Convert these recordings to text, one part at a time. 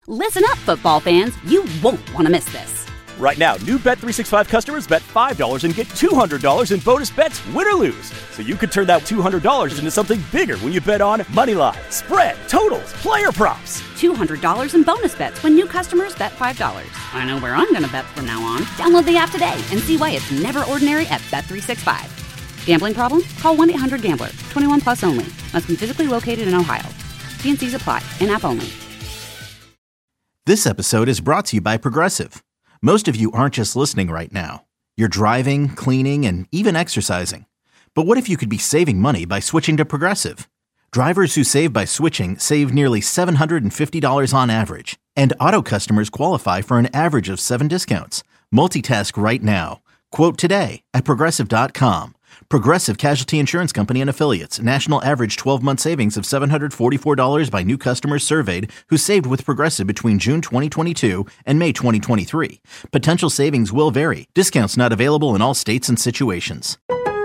Listen up, football fans. You won't want to miss this. Right now, new Bet365 customers bet $5 and get $200 in bonus bets, win or lose. So you could turn that $200 into something bigger when you bet on moneyline, spread, totals, player props. $200 in bonus bets when new customers bet $5. I know where I'm going to bet from now on. Download the app today and see why it's never ordinary at Bet365. Gambling problem? Call 1-800-GAMBLER. 21 plus only. Must be physically located in Ohio. T&Cs apply. In-app only. This episode is brought to you by Progressive. Most of you aren't just listening right now. You're driving, cleaning, and even exercising. But what if you could be saving money by switching to Progressive? Drivers who save by switching save nearly $750 on average. And auto customers qualify for an average of 7 discounts. Multitask right now. Quote today at Progressive.com. Progressive Casualty Insurance Company and Affiliates. National average 12-month savings of $744 by new customers surveyed who saved with Progressive between June 2022 and May 2023. Potential savings will vary. Discounts not available in all states and situations.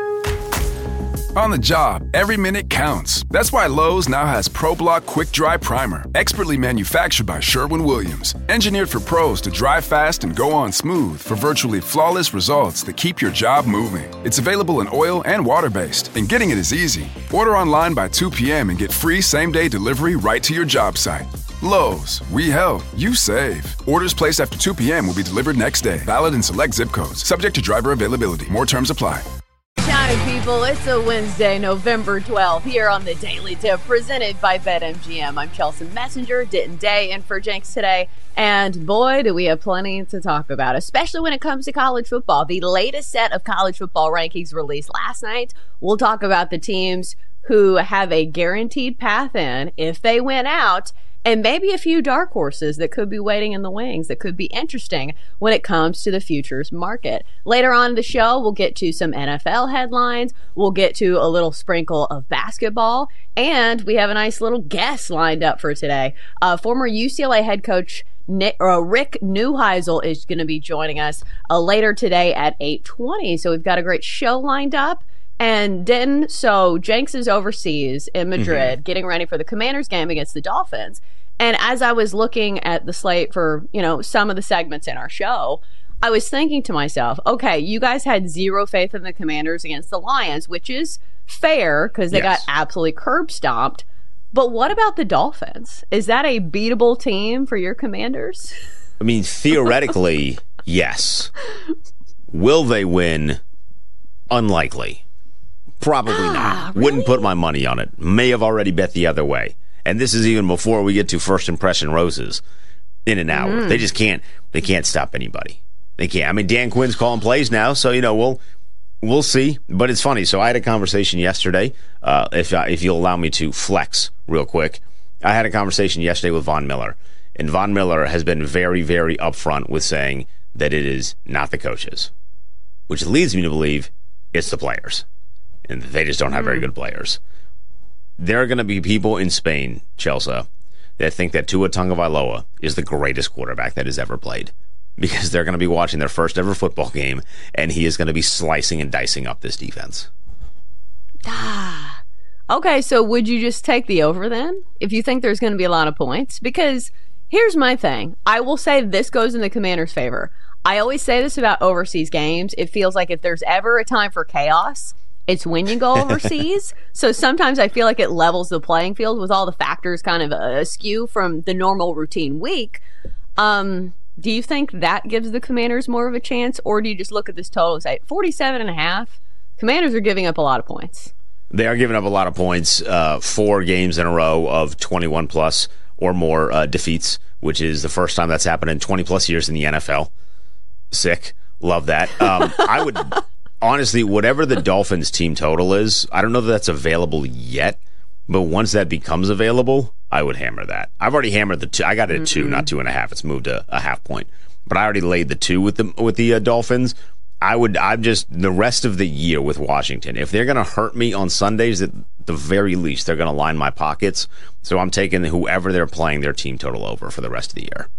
On the job, every minute counts. That's why Lowe's now has ProBlock Quick Dry Primer, expertly manufactured by Sherwin-Williams. Engineered for pros to dry fast and go on smooth for virtually flawless results that keep your job moving. It's available in oil and water-based, and getting it is easy. Order online by 2 p.m. and get free same-day delivery right to your job site. Lowe's, we help, you save. Orders placed after 2 p.m. will be delivered next day. Valid in select zip codes. Subject to driver availability. More terms apply. Howdy, people. It's a Wednesday, November 12th, here on the Daily Tip, presented by BetMGM. I'm Chelsea Messenger, Denton Day, and for Jenks today. And boy, do we have plenty to talk about, especially when it comes to college football. The latest set of college football rankings released last night. We'll talk about the teams who have a guaranteed path in if they win out, and maybe a few dark horses that could be waiting in the wings that could be interesting when it comes to the futures market. Later on in the show, we'll get to some NFL headlines. We'll get to a little sprinkle of basketball. And we have a nice little guest lined up for today. Former UCLA head coach Rick Neuheisel is going to be joining us later today at 8:20. So we've got a great show lined up. And then, so Jenks is overseas in Madrid getting ready for the Commanders game against the Dolphins. And as I was looking at the slate for, some of the segments in our show, I was thinking to myself, okay, you guys had zero faith in the Commanders against the Lions, which is fair because they got absolutely curb stomped. But what about the Dolphins? Is that a beatable team for your Commanders? I mean, theoretically, yes. Will they win? Unlikely. Probably not. Really? Wouldn't put my money on it. May have already bet the other way. And this is even before we get to first impression roses in an hour. They just can't. They can't stop anybody. They can't. I mean, Dan Quinn's calling plays now, so we'll see. But it's funny. So I had a conversation yesterday. If you'll allow me to flex real quick, I had a conversation yesterday with Von Miller, and Von Miller has been very, very upfront with saying that it is not the coaches, which leads me to believe it's the players. And they just don't have very good players. There are going to be people in Spain, Chelsea, that think that Tua Tagovailoa is the greatest quarterback that has ever played. Because they're going to be watching their first ever football game, and he is going to be slicing and dicing up this defense. Okay, so would you just take the over then? If you think there's going to be a lot of points? Because here's my thing. I will say this goes in the Commanders' favor. I always say this about overseas games. It feels like if there's ever a time for chaos, it's when you go overseas. So sometimes I feel like it levels the playing field with all the factors kind of askew from the normal routine week. Do you think that gives the Commanders more of a chance, or do you just look at this total and say 47.5? Commanders are giving up a lot of points. They are giving up a lot of points. 4 games in a row of 21 plus or more defeats, which is the first time that's happened in 20 plus years in the NFL. Sick. Love that. I would... Honestly, whatever the Dolphins team total is, I don't know that that's available yet, but once that becomes available, I would hammer that. I've already hammered the 2. I got it at 2, not 2.5. It's moved a half point, but I already laid the 2 with the Dolphins. I'm just the rest of the year with Washington. If they're going to hurt me on Sundays, at the very least, they're going to line my pockets. So I'm taking whoever they're playing their team total over for the rest of the year.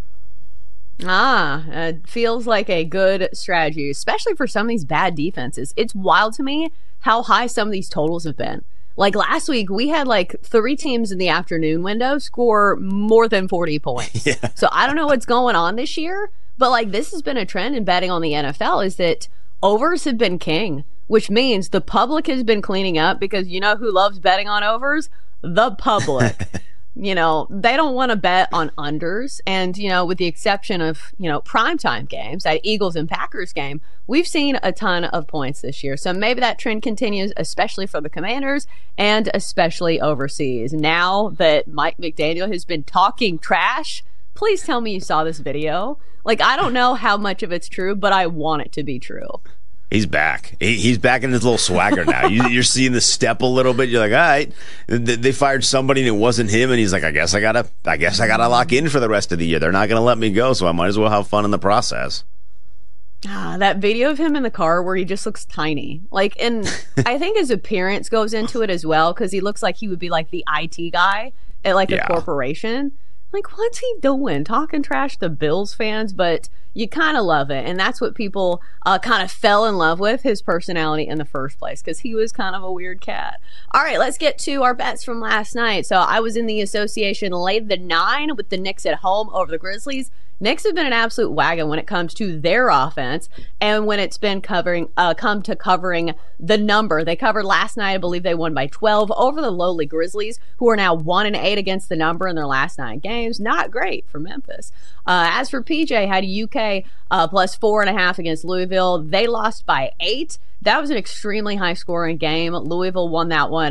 It feels like a good strategy, especially for some of these bad defenses. It's wild to me how high some of these totals have been. Like last week, we had like 3 teams in the afternoon window score more than 40 points. Yeah. So I don't know what's going on this year, but like this has been a trend in betting on the NFL is that overs have been king, which means the public has been cleaning up because you know who loves betting on overs? The public. You know, they don't want to bet on unders. And, you know, with the exception of, you know, primetime games, that Eagles and Packers game, we've seen a ton of points this year. So maybe that trend continues, especially for the Commanders and especially overseas. Now that Mike McDaniel has been talking trash, please tell me you saw this video. Like, I don't know how much of it's true, but I want it to be true. He's back. He's back in his little swagger now. You're seeing the step a little bit. You're like, all right, they fired somebody and it wasn't him, and he's like, I guess I gotta lock in for the rest of the year. They're not gonna let me go, so I might as well have fun in the process. That video of him in the car where he just looks tiny, like, and I think his appearance goes into it as well because he looks like he would be like the IT guy at like a corporation. Like, what's he doing? Talking trash to Bills fans, but you kind of love it. And that's what people kind of fell in love with, his personality in the first place, because he was kind of a weird cat. All right, let's get to our bets from last night. So I was in the association, laid the 9 with the Knicks at home over the Grizzlies. Knicks have been an absolute wagon when it comes to their offense and when it's been covering the number. They covered last night. I believe they won by 12 over the lowly Grizzlies, who are now 1-8 against the number in their last 9 games. Not great for Memphis. As for PJ, had UK plus 4.5 against Louisville. They lost by 8. That was an extremely high scoring game. Louisville won that one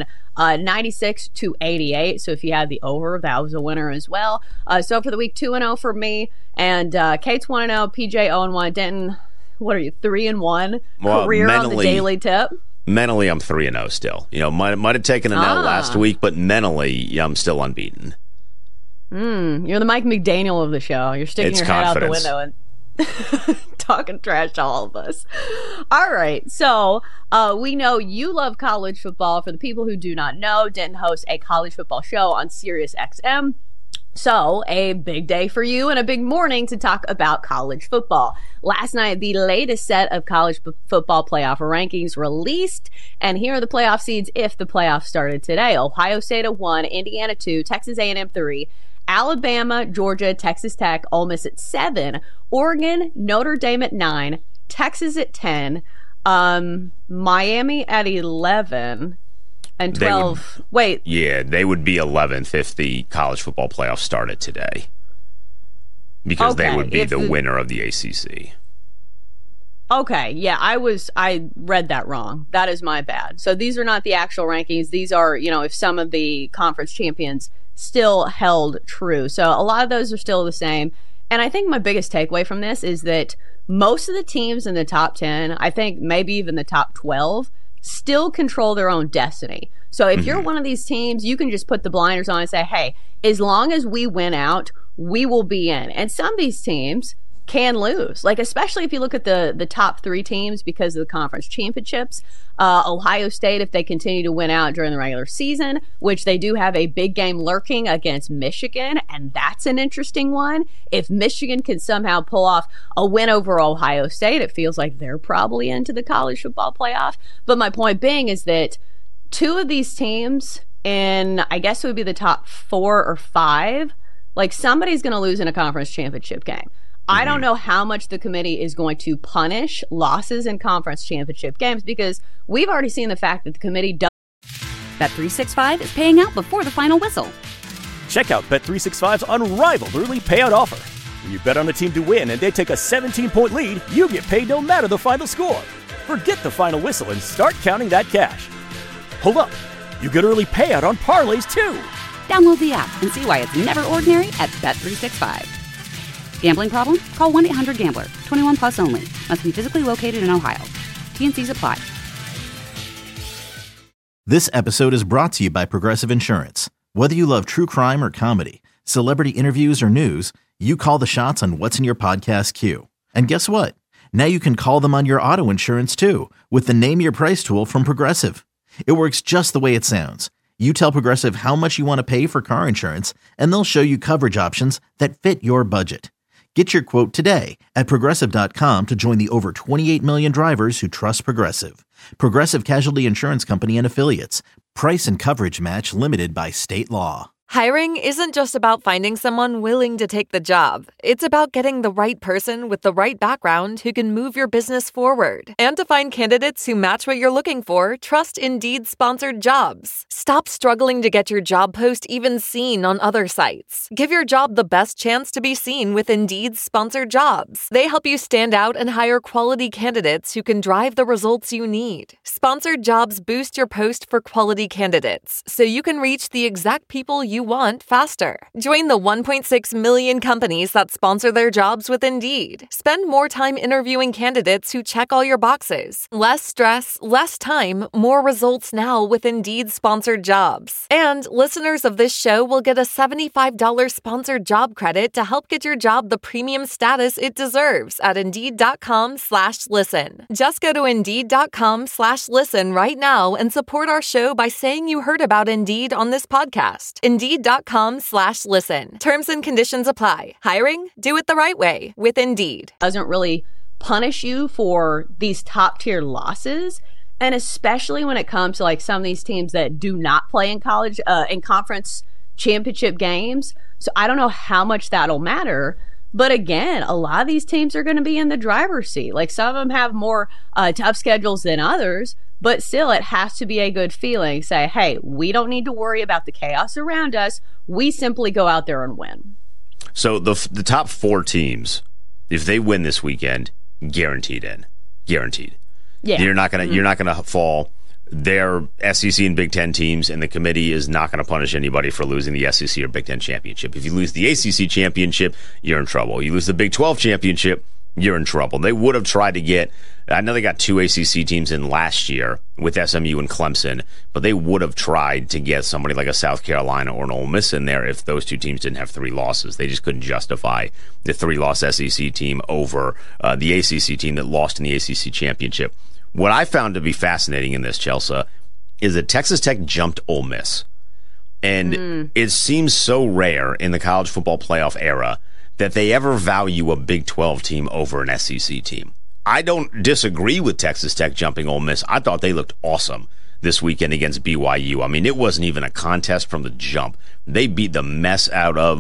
96-88. So if you had the over, that was a winner as well. So for the week, 2-0 for me. And Kate's 1-0, PJ 0-1. Denton, what are you, 3-1? Well, career on the daily tip? Mentally, I'm 3-0 still. You know, might have taken an L last week, but mentally, I'm still unbeaten. You're the Mike McDaniel of the show. You're sticking your head out the window and talking trash to all of us. All right, so we know you love college football. For the people who do not know, Denton hosts a college football show on Sirius XM. So, a big day for you and a big morning to talk about college football. Last night, the latest set of college football playoff rankings released, and here are the playoff seeds if the playoffs started today. Ohio State at 1, Indiana 2, Texas A&M 3, Alabama, Georgia, Texas Tech, Ole Miss at 7, Oregon, Notre Dame at 9, Texas at 10, Miami at 11, and 12. Yeah, they would be 11th if the college football playoffs started today. Because they would be the winner of the ACC. Okay, yeah, I read that wrong. That is my bad. So these are not the actual rankings. These are, you know, if some of the conference champions still held true. So a lot of those are still the same. And I think my biggest takeaway from this is that most of the teams in the top 10, I think maybe even the top 12, still control their own destiny. So if you're one of these teams, you can just put the blinders on and say, hey, as long as we win out, we will be in. And some of these teams can lose, like especially if you look at the top 3 teams because of the conference championships. Ohio State, if they continue to win out during the regular season, which they do have a big game lurking against Michigan, and that's an interesting one. If Michigan can somehow pull off a win over Ohio State, it feels like they're probably into the college football playoff. But my point being is that 2 of these teams in, I guess it would be the top 4 or 5, like somebody's going to lose in a conference championship game. I don't know how much the committee is going to punish losses in conference championship games because we've already seen the fact that the committee does. Bet365 is paying out before the final whistle. Check out Bet365's unrivaled early payout offer. When you bet on a team to win and they take a 17-point lead, you get paid no matter the final score. Forget the final whistle and start counting that cash. Hold up. You get early payout on parlays, too. Download the app and see why it's never ordinary at Bet365. Gambling problem? Call 1-800-GAMBLER. 21 plus only. Must be physically located in Ohio. T&Cs apply. This episode is brought to you by Progressive Insurance. Whether you love true crime or comedy, celebrity interviews or news, you call the shots on what's in your podcast queue. And guess what? Now you can call them on your auto insurance too with the Name Your Price tool from Progressive. It works just the way it sounds. You tell Progressive how much you want to pay for car insurance, and they'll show you coverage options that fit your budget. Get your quote today at Progressive.com to join the over 28 million drivers who trust Progressive. Progressive Casualty Insurance Company and Affiliates. Price and coverage match limited by state law. Hiring isn't just about finding someone willing to take the job. It's about getting the right person with the right background who can move your business forward. And to find candidates who match what you're looking for, trust Indeed-sponsored jobs. Stop struggling to get your job post even seen on other sites. Give your job the best chance to be seen with Indeed-sponsored jobs. They help you stand out and hire quality candidates who can drive the results you need. Sponsored jobs boost your post for quality candidates, so you can reach the exact people you want faster. Join the 1.6 million companies that sponsor their jobs with Indeed. Spend more time interviewing candidates who check all your boxes. Less stress, less time, more results now with Indeed-sponsored jobs. And listeners of this show will get a $75 sponsored job credit to help get your job the premium status it deserves at Indeed.com/listen. Just go to Indeed.com/listen right now and support our show by saying you heard about Indeed on this podcast. Indeed.com/listen. Terms and conditions apply. Hiring? Do it the right way with Indeed. Doesn't really punish you for these top tier losses. And especially when it comes to like some of these teams that do not play in college, in conference championship games. So I don't know how much that'll matter. But again, a lot of these teams are going to be in the driver's seat. Like some of them have more tough schedules than others. But still, it has to be a good feeling. Say, hey, we don't need to worry about the chaos around us. We simply go out there and win. So the top 4 teams, if they win this weekend, guaranteed in. Guaranteed. Yeah. You're not gonna fall. They're SEC and Big Ten teams, and the committee is not going to punish anybody for losing the SEC or Big Ten championship. If you lose the ACC championship, you're in trouble. You lose the Big 12 championship, you're in trouble. They would have tried to get, I know they got 2 ACC teams in last year with SMU and Clemson, but they would have tried to get somebody like a South Carolina or an Ole Miss in there if those 2 teams didn't have 3 losses. They just couldn't justify the 3-loss SEC team over the ACC team that lost in the ACC championship. What I found to be fascinating in this, Chelsea, is that Texas Tech jumped Ole Miss. And it seems so rare in the college football playoff era that they ever value a Big 12 team over an SEC team. I don't disagree with Texas Tech jumping Ole Miss. I thought they looked awesome this weekend against BYU. I mean, it wasn't even a contest from the jump. They beat the mess out of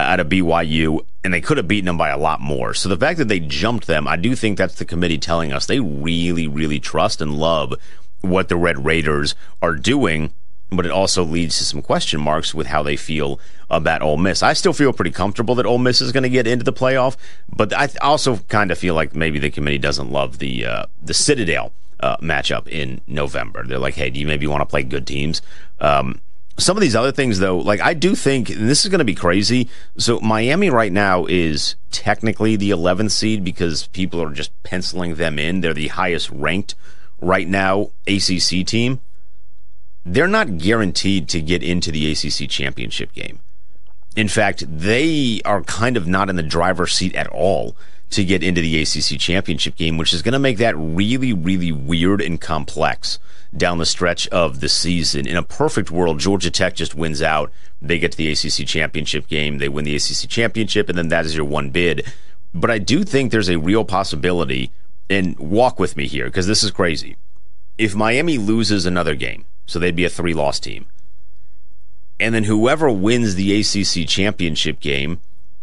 BYU, and they could have beaten them by a lot more. So the fact that they jumped them, I do think that's the committee telling us they really, really trust and love what the Red Raiders are doing. But it also leads to some question marks with how they feel about Ole Miss. I still feel pretty comfortable that Ole Miss is going to get into the playoff, but I also kind of feel like maybe the committee doesn't love the Citadel matchup in November. They're like, hey, do you maybe want to play good teams? Some of these other things, though, like I do think, and this is going to be crazy, so Miami right now is technically the 11th seed because people are just penciling them in. They're the highest ranked right now ACC team. They're not guaranteed to get into the ACC championship game. In fact, they are kind of not in the driver's seat at all to get into the ACC championship game, which is going to make that really, really weird and complex down the stretch of the season. In a perfect world, Georgia Tech just wins out. They get to the ACC championship game. They win the ACC championship, and then that is your one bid. But I do think there's a real possibility, and walk with me here, because this is crazy. If Miami loses another game, so they'd be a 3-loss team, and then whoever wins the ACC championship game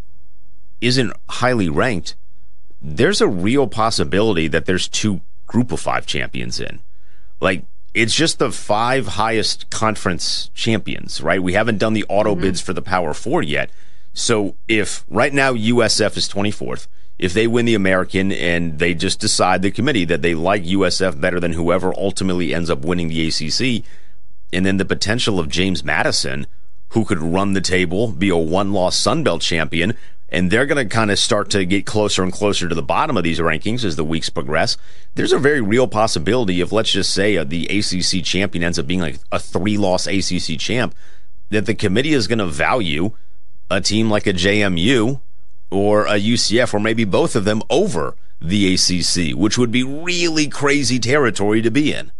isn't highly ranked, there's a real possibility that there's 2 group of 5 champions in. Like, it's just the 5 highest conference champions, right? We haven't done the auto bids for the Power 4 yet. So if right now USF is 24th, if they win the American and they just decide, the committee, that they like USF better than whoever ultimately ends up winning the ACC, and then the potential of James Madison, who could run the table, be a 1-loss Sun Belt champion, and they're going to kind of start to get closer and closer to the bottom of these rankings as the weeks progress. There's a very real possibility if, let's just say, the ACC champion ends up being like a 3-loss ACC champ, that the committee is going to value a team like a JMU or a UCF, or maybe both of them, over the ACC, which would be really crazy territory to be in.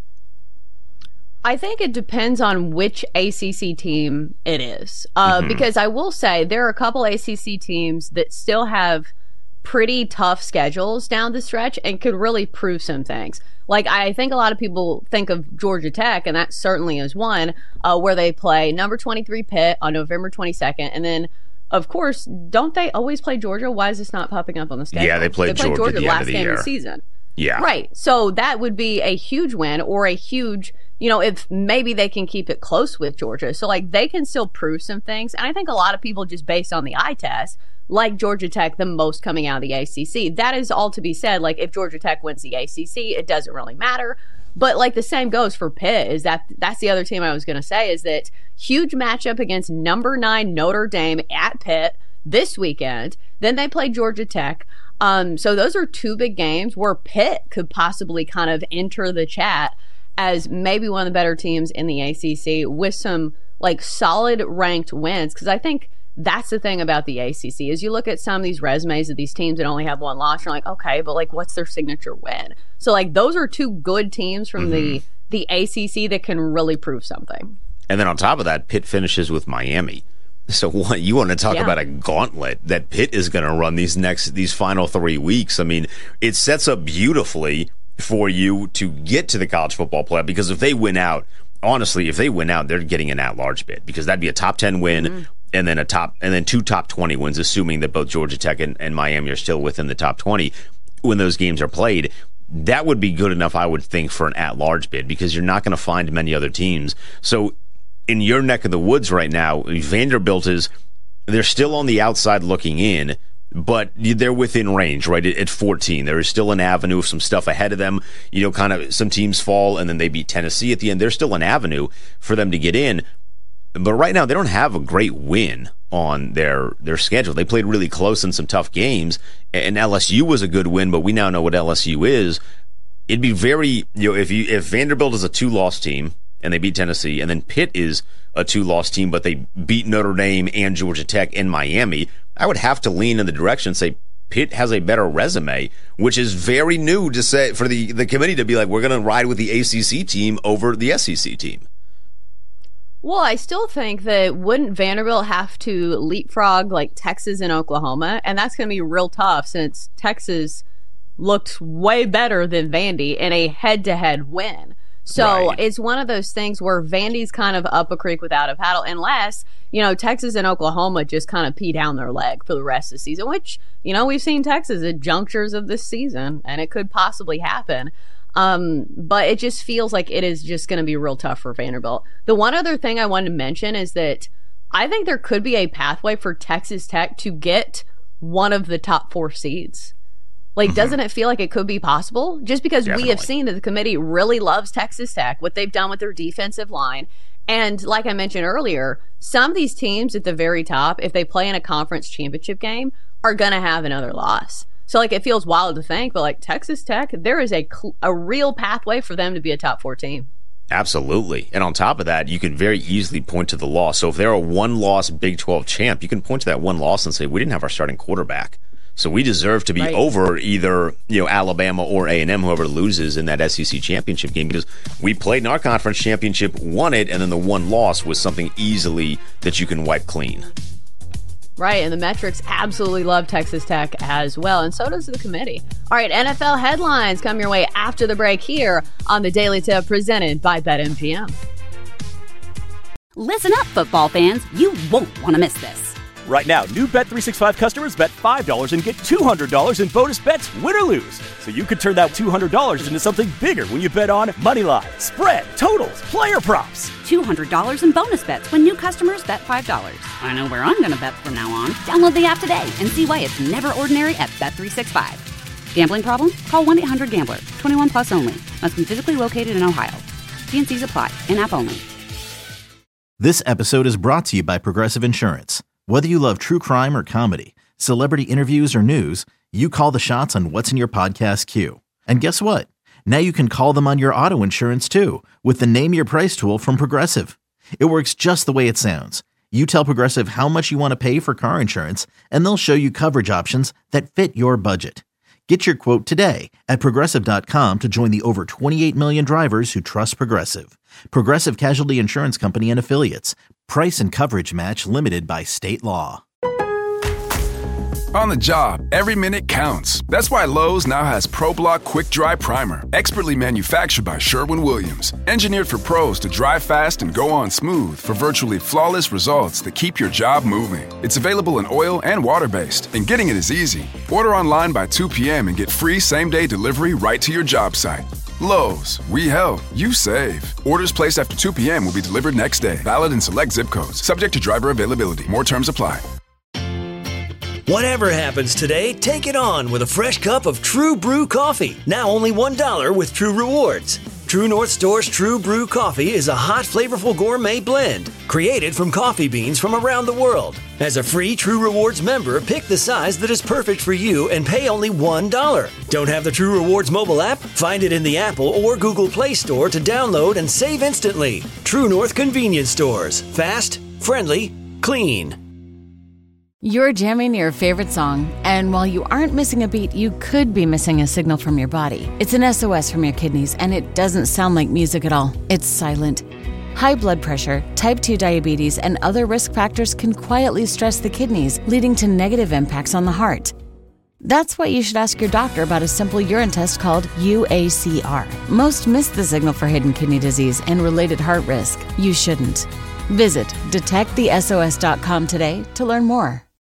I think it depends on which ACC team it is. Because I will say there are a couple ACC teams that still have pretty tough schedules down the stretch and could really prove some things. Like, I think a lot of people think of Georgia Tech, and that certainly is one, where they play number 23 Pitt on November 22nd. And then, of course, don't they always play Georgia? Why is this not popping up on the schedule? Yeah, they played Georgia at the last end of the game year. of the season. Yeah. Right. So that would be a huge win, or a huge, if maybe they can keep it close with Georgia. So, like, they can still prove some things. And I think a lot of people, just based on the eye test, like Georgia Tech the most coming out of the ACC. That is all to be said. Like, if Georgia Tech wins the ACC, it doesn't really matter. But, like, the same goes for Pitt. That's the other team I was going to say, is that huge matchup against number 9 Notre Dame at Pitt this weekend. Then they play Georgia Tech. So those are 2 big games where Pitt could possibly kind of enter the chat as maybe one of the better teams in the ACC with some, like, solid ranked wins. Because I think that's the thing about the ACC is you look at some of these resumes of these teams that only have one loss. You're like, okay, but, like, what's their signature win? So, like, those are 2 good teams from the ACC that can really prove something. And then on top of that, Pitt finishes with Miami. So what you want to talk about a gauntlet that Pitt is going to run these final 3 weeks. I mean, it sets up beautifully for you to get to the college football playoff, because if they win out, honestly, they're getting an at-large bid, because that'd be a top 10 win and then 2 top 20 wins, assuming that both Georgia Tech and Miami are still within the top 20 when those games are played. That would be good enough, I would think, for an at-large bid, because you're not going to find many other teams. So in your neck of the woods right now, Vanderbilt they're still on the outside looking in, but they're within range, right? At 14, there is still an avenue of some stuff ahead of them. Kind of some teams fall, and then they beat Tennessee at the end. There's still an avenue for them to get in. But right now, they don't have a great win on their schedule. They played really close in some tough games, and LSU was a good win, but we now know what LSU is. It'd be very, if Vanderbilt is a 2-loss team, and they beat Tennessee, and then Pitt is a 2-loss team, but they beat Notre Dame and Georgia Tech and Miami, I would have to lean in the direction and say Pitt has a better resume, which is very new to say for the committee to be like, we're going to ride with the ACC team over the SEC team. Well, I still think that wouldn't Vanderbilt have to leapfrog, like, Texas and Oklahoma? And that's going to be real tough, since Texas looked way better than Vandy in a head-to-head win. So It's one of those things where Vandy's kind of up a creek without a paddle, unless, Texas and Oklahoma just kind of pee down their leg for the rest of the season, which, we've seen Texas at junctures of this season, and it could possibly happen. But it just feels like it is just going to be real tough for Vanderbilt. The one other thing I wanted to mention is that I think there could be a pathway for Texas Tech to get one of the top 4 seeds. Like, doesn't it feel like it could be possible? Just because we have seen that the committee really loves Texas Tech, what they've done with their defensive line. And like I mentioned earlier, some of these teams at the very top, if they play in a conference championship game, are going to have another loss. So, like, it feels wild to think, but, like, Texas Tech, there is a real pathway for them to be a top 4 team. Absolutely. And on top of that, you can very easily point to the loss. So if they're a 1-loss Big 12 champ, you can point to that one loss and say, we didn't have our starting quarterback. So we deserve to be over either, Alabama or A&M, whoever loses in that SEC championship game, because we played in our conference championship, won it, and then the one loss was something easily that you can wipe clean. Right, and the metrics absolutely love Texas Tech as well, and so does the committee. All right, NFL headlines come your way after the break here on the Daily Tip presented by BetMGM. Listen up, football fans. You won't want to miss this. Right now, new Bet365 customers bet $5 and get $200 in bonus bets, win or lose. So you could turn that $200 into something bigger when you bet on Moneyline, spread, totals, player props. $200 in bonus bets when new customers bet $5. I know where I'm going to bet from now on. Download the app today and see why it's never ordinary at Bet365. Gambling problem? Call 1-800-GAMBLER. 21 plus only. Must be physically located in Ohio. T&Cs apply. In-app only. This episode is brought to you by Progressive Insurance. Whether you love true crime or comedy, celebrity interviews or news, you call the shots on what's in your podcast queue. And guess what? Now you can call them on your auto insurance too with the Name Your Price tool from Progressive. It works just the way it sounds. You tell Progressive how much you want to pay for car insurance, and they'll show you coverage options that fit your budget. Get your quote today at Progressive.com to join the over 28 million drivers who trust Progressive. Progressive Casualty Insurance Company and Affiliates. Price and coverage match limited by state law. On the job, every minute counts. That's why Lowe's now has ProBlock Quick Dry Primer, expertly manufactured by Sherwin-Williams. Engineered for pros to dry fast and go on smooth for virtually flawless results that keep your job moving. It's available in oil and water-based, and getting it is easy. Order online by 2 p.m. and get free same-day delivery right to your job site. Lowe's, we help, you save. Orders placed after 2 p.m. will be delivered next day. Valid in select zip codes. Subject to driver availability. More terms apply. Whatever happens today, take it on with a fresh cup of True Brew coffee. Now only $1 with True Rewards. True North Store's True Brew coffee is a hot, flavorful gourmet blend created from coffee beans from around the world. As a free True Rewards member, pick the size that is perfect for you and pay only $1. Don't have the True Rewards mobile app? Find it in the Apple or Google Play Store to download and save instantly. True North Convenience Stores. Fast, friendly, clean. You're jamming your favorite song, and while you aren't missing a beat, you could be missing a signal from your body. It's an SOS from your kidneys, and it doesn't sound like music at all. It's silent. High blood pressure, type 2 diabetes, and other risk factors can quietly stress the kidneys, leading to negative impacts on the heart. That's why you should ask your doctor about a simple urine test called UACR. Most miss the signal for hidden kidney disease and related heart risk. You shouldn't. Visit detectthesos.com today to learn more.